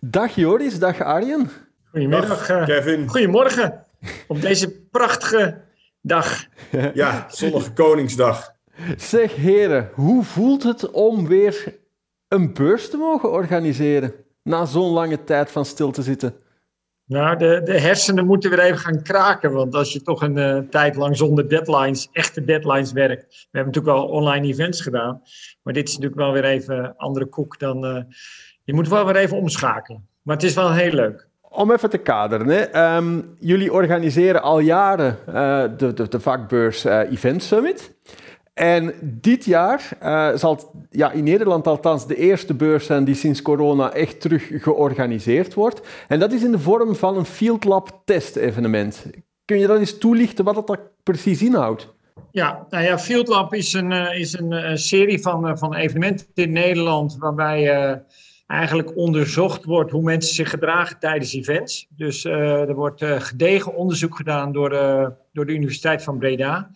Dag Joris, dag Arjen. Goedemiddag, Kevin. Goedemorgen op deze prachtige dag. Ja, zonnige Koningsdag. Zeg heren, hoe voelt het om weer een beurs te mogen organiseren? Na zo'n lange tijd van stil te zitten. Nou, de hersenen moeten weer even gaan kraken. Want als je toch een tijd lang zonder deadlines, echte deadlines werkt. We hebben natuurlijk wel online events gedaan. Maar dit is natuurlijk wel weer even een andere koek dan... je moet wel weer even omschakelen. Maar het is wel heel leuk. Om even te kaderen, hè. Jullie organiseren al jaren de vakbeurs Event Summit. En dit jaar zal het in Nederland althans de eerste beurs zijn die sinds corona echt terug georganiseerd wordt. En dat is in de vorm van een Field Lab test-evenement. Kun je dat eens toelichten wat dat precies inhoudt? Ja, nou ja, Field Lab is een serie van evenementen in Nederland waarbij eigenlijk onderzocht wordt hoe mensen zich gedragen tijdens events. Dus er wordt gedegen onderzoek gedaan door de Universiteit van Breda.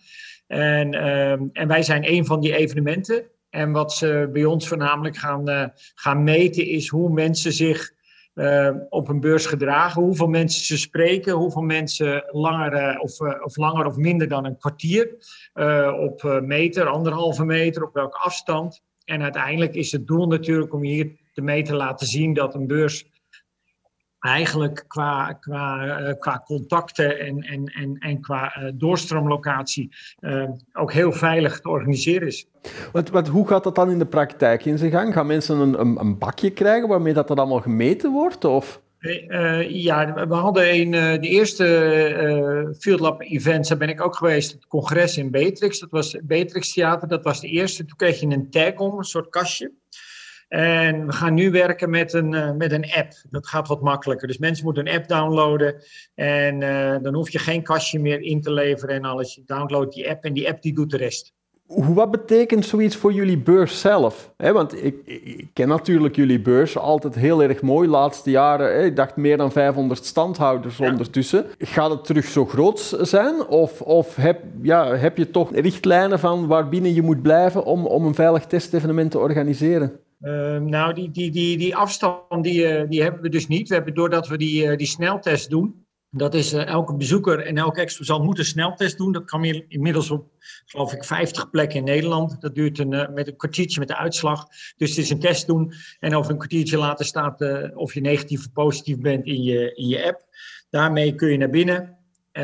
En wij zijn een van die evenementen. En wat ze bij ons voornamelijk gaan meten is hoe mensen zich op een beurs gedragen. Hoeveel mensen ze spreken, hoeveel mensen langer of minder dan een kwartier. Op meter, 1,5 meter, op welke afstand. En uiteindelijk is het doel natuurlijk om hier ermee te laten zien dat een beurs eigenlijk qua contacten en qua doorstroomlocatie ook heel veilig te organiseren is. Want hoe gaat dat dan in de praktijk in zijn gang? Gaan mensen een bakje krijgen waarmee dat allemaal gemeten wordt? Of? Ja, we hadden de eerste Field Lab events, daar ben ik ook geweest, het congres in Beatrix. Dat was Beatrix Theater, dat was de eerste. Toen kreeg je een tag om, een soort kastje. En we gaan nu werken met een app. Dat gaat wat makkelijker. Dus mensen moeten een app downloaden. En dan hoef je geen kastje meer in te leveren en alles. Je downloadt die app en die app die doet de rest. Wat betekent zoiets voor jullie beurs zelf? Want ik ken natuurlijk jullie beurs, altijd heel erg mooi. Laatste jaren, ik dacht meer dan 500 standhouders ondertussen. Gaat het terug zo groot zijn? Of heb je toch richtlijnen van waarbinnen je moet blijven om een veilig testevenement te organiseren? Nou, die afstand die hebben we dus niet. We hebben, doordat we die sneltest doen, dat is elke bezoeker en elke exposant moet een sneltest doen. Dat kan inmiddels op, geloof ik, 50 plekken in Nederland. Dat duurt met een kwartiertje met de uitslag. Dus het is een test doen en over een kwartiertje later staat of je negatief of positief bent in je app. Daarmee kun je naar binnen.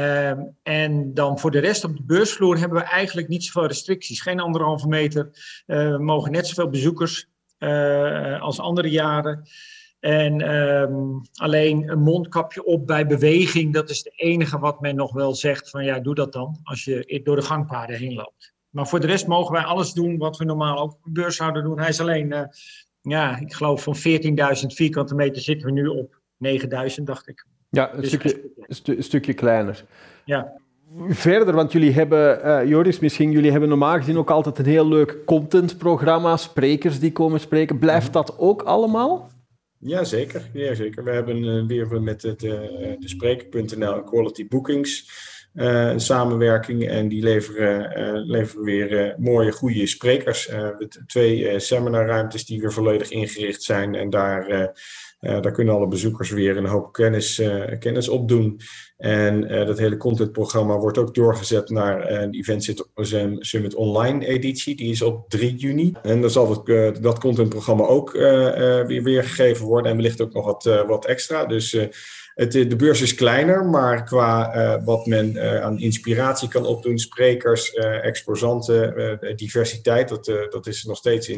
En dan voor de rest op de beursvloer hebben we eigenlijk niet zoveel restricties. Geen 1,5 meter. We mogen net zoveel bezoekers als andere jaren. En alleen een mondkapje op bij beweging, dat is het enige wat men nog wel zegt van ja, doe dat dan als je door de gangpaden heen loopt. Maar voor de rest mogen wij alles doen wat we normaal ook op een beurs zouden doen. Hij is alleen, ik geloof van 14.000 vierkante meter zitten we nu op 9.000, dacht ik. Ja, een stukje kleiner. Ja. Verder, want jullie hebben, Joris, jullie hebben normaal gezien ook altijd een heel leuk contentprogramma, sprekers die komen spreken. Blijft dat ook allemaal? Jazeker. We hebben weer met de spreker.nl en Quality Bookings een samenwerking en die leveren weer mooie, goede sprekers. 2 seminarruimtes die weer volledig ingericht zijn en daar kunnen alle bezoekers weer een hoop kennis opdoen. En dat hele contentprogramma wordt ook doorgezet naar een Event Summit Online editie. Die is op 3 juni. En dan zal dat contentprogramma ook weer weergegeven worden. En wellicht ook nog wat extra. Dus de beurs is kleiner, maar qua wat men aan inspiratie kan opdoen, sprekers, exposanten, diversiteit, dat is nog steeds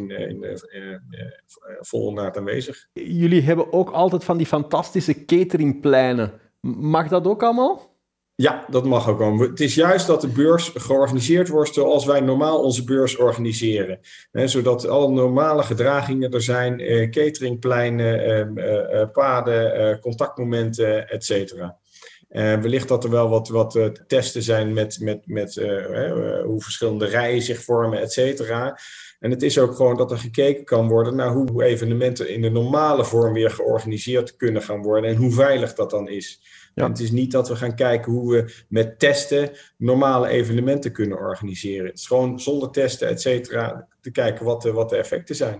vol aanwezig. Jullie hebben ook altijd van die fantastische cateringpleinen. Mag dat ook allemaal? Ja, dat mag ook allemaal. Het is juist dat de beurs georganiseerd wordt zoals wij normaal onze beurs organiseren. Zodat alle normale gedragingen er zijn, cateringpleinen, paden, contactmomenten, et cetera. Wellicht dat er wel wat testen zijn met hoe verschillende rijen zich vormen, et cetera. En het is ook gewoon dat er gekeken kan worden naar hoe evenementen in de normale vorm weer georganiseerd kunnen gaan worden en hoe veilig dat dan is. Ja. En het is niet dat we gaan kijken hoe we met testen normale evenementen kunnen organiseren. Het is gewoon zonder testen, et cetera, te kijken wat de effecten zijn.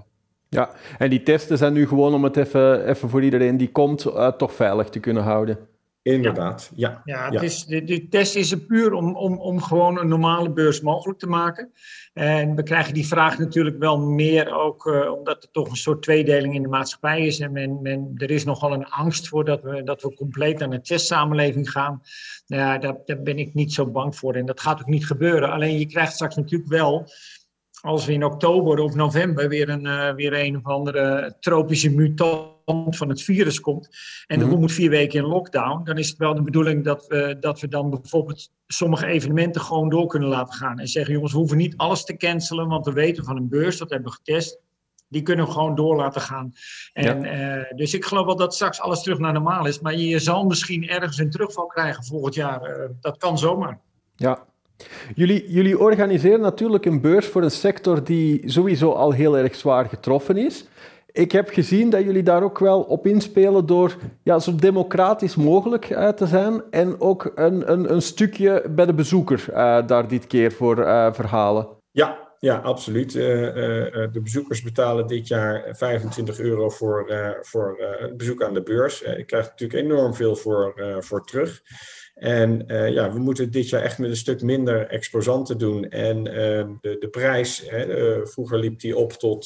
Ja, en die testen zijn nu gewoon om het even voor iedereen die komt toch veilig te kunnen houden. Inderdaad, ja. Die test is er puur om gewoon een normale beurs mogelijk te maken. En we krijgen die vraag natuurlijk wel meer ook omdat er toch een soort tweedeling in de maatschappij is. En er is nogal een angst voor dat we compleet naar een testsamenleving gaan. Nou ja, daar ben ik niet zo bang voor en dat gaat ook niet gebeuren. Alleen je krijgt straks natuurlijk wel, als we in oktober of november weer een of andere tropische mutant van het virus komt en de boel moet 4 weken in lockdown, dan is het wel de bedoeling dat we dan bijvoorbeeld sommige evenementen gewoon door kunnen laten gaan. En zeggen, jongens, we hoeven niet alles te cancelen, want we weten van een beurs, dat hebben we getest, die kunnen we gewoon door laten gaan. Dus ik geloof wel dat straks alles terug naar normaal is, maar je zal misschien ergens een terugval krijgen volgend jaar. Dat kan zomaar. Ja. Jullie organiseren natuurlijk een beurs voor een sector die sowieso al heel erg zwaar getroffen is. Ik heb gezien dat jullie daar ook wel op inspelen door zo democratisch mogelijk te zijn en ook een stukje bij de bezoeker daar dit keer voor verhalen. Ja, absoluut. De bezoekers betalen dit jaar €25 voor het bezoek aan de beurs. Je krijgt natuurlijk enorm veel voor terug. En we moeten het dit jaar echt met een stuk minder exposanten doen. En de prijs, vroeger liep die op tot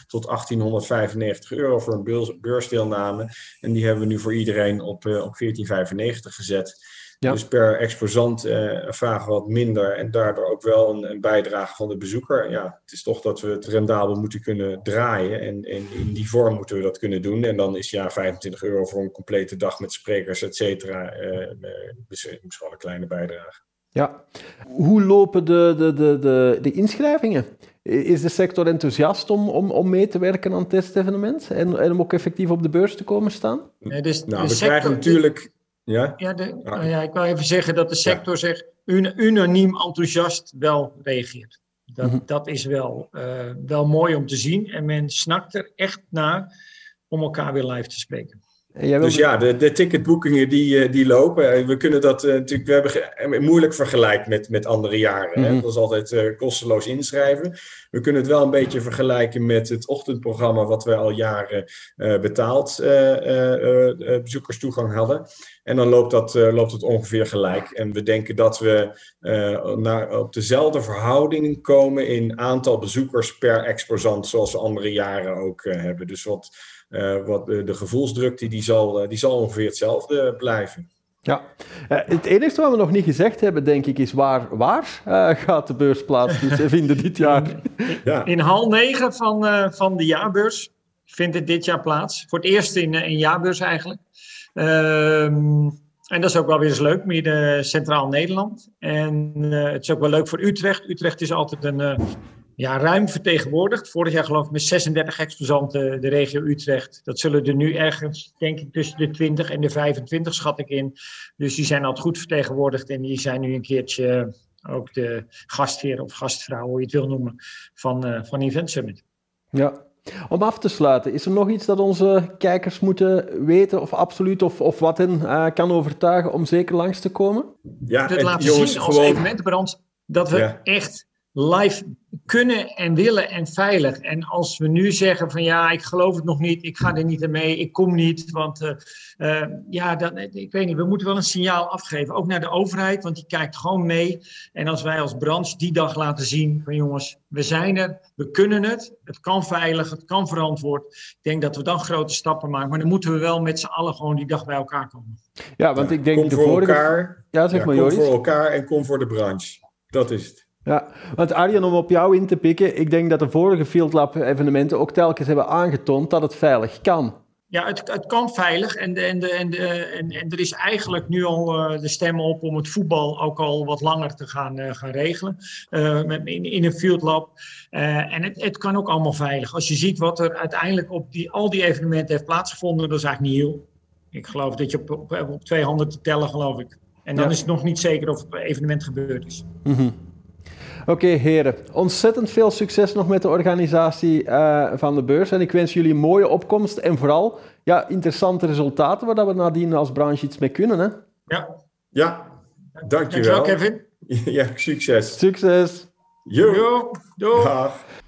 €1895 voor een beursdeelname. En die hebben we nu voor iedereen op €14,95 gezet. Ja. Dus per exposant vragen we wat minder en daardoor ook wel een bijdrage van de bezoeker. Ja, het is toch dat we het rendabel moeten kunnen draaien en in die vorm moeten we dat kunnen doen. En dan is €25 voor een complete dag met sprekers, et cetera, misschien wel een kleine bijdrage. Ja. Hoe lopen de inschrijvingen? Is de sector enthousiast om mee te werken aan het testevenement en om ook effectief op de beurs te komen staan? Nee, dus we krijgen natuurlijk... Ja? Ik wil even zeggen dat de sector zegt unaniem enthousiast wel reageert. Dat is wel mooi om te zien. En men snakt er echt naar om elkaar weer live te spreken. Dus de ticketboekingen die lopen. We kunnen dat natuurlijk, we hebben een moeilijk vergelijk met andere jaren. Hè? Dat is altijd kosteloos inschrijven. We kunnen het wel een beetje vergelijken met het ochtendprogramma wat wij al jaren betaald bezoekerstoegang hadden. En dan loopt het ongeveer gelijk. En we denken dat we op dezelfde verhouding komen in aantal bezoekers per exposant, zoals we andere jaren ook hebben. Dus wat de gevoelsdruk die zal ongeveer hetzelfde blijven. Ja, het enige wat we nog niet gezegd hebben, denk ik, is waar gaat de beurs plaatsvinden dit jaar? In hal 9 van de jaarbeurs vindt het dit jaar plaats. Voor het eerst in jaarbeurs eigenlijk. En dat is ook wel weer eens leuk, midden Centraal Nederland. En het is ook wel leuk voor Utrecht. Utrecht is altijd ruim vertegenwoordigd. Vorig jaar geloof ik met 36 exposanten de regio Utrecht. Dat zullen er nu ergens, denk ik, tussen de 20 en de 25 schat ik in. Dus die zijn altijd goed vertegenwoordigd. En die zijn nu een keertje ook de gastheer of gastvrouw, hoe je het wil noemen, van Event Summit. Ja. Om af te sluiten, is er nog iets dat onze kijkers moeten weten of absoluut of wat hen kan overtuigen om zeker langs te komen? Ja, het laten zien als evenementenbrand dat we echt live kunnen en willen en veilig. En als we nu zeggen van ik geloof het nog niet, ik ga er niet aan mee, ik kom niet. Want ik weet niet, we moeten wel een signaal afgeven. Ook naar de overheid, want die kijkt gewoon mee. En als wij als branche die dag laten zien van jongens, we zijn er, we kunnen het kan veilig, het kan verantwoord. Ik denk dat we dan grote stappen maken. Maar dan moeten we wel met z'n allen gewoon die dag bij elkaar komen. Ja, want ik denk kom voor elkaar. Ja, zeg maar, Joris. Kom voor elkaar en kom voor de branche. Dat is het. Ja, want Arjen, om op jou in te pikken, ik denk dat de vorige Field Lab evenementen ook telkens hebben aangetoond dat het veilig kan. Ja, het kan veilig en er is eigenlijk nu al de stem op om het voetbal ook al wat langer te gaan regelen in een Field Lab. En het kan ook allemaal veilig. Als je ziet wat er uiteindelijk op al die evenementen heeft plaatsgevonden, dat is eigenlijk niet heel. Ik geloof dat je op 2 handen te tellen, geloof ik. En dan is het nog niet zeker of het evenement gebeurd is. Oké, heren. Ontzettend veel succes nog met de organisatie van de beurs. En ik wens jullie een mooie opkomst en vooral interessante resultaten waar we nadien als branche iets mee kunnen. Hè? Ja, dankjewel. Dankjewel, Kevin. Ja, succes. Succes. Jo. Dag.